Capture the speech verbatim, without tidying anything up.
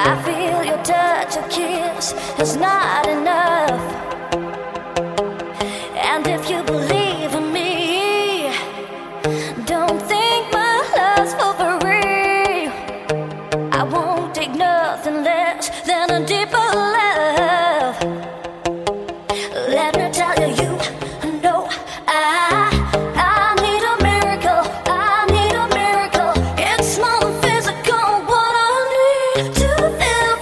I feel your touch, your kiss is not enough. And if you believe in me, don't think my love's for free. I won't take nothing less than a deeper love. Let me tell you, you know I, I need a miracle. I need a miracle. It's more than physical. What I need to feel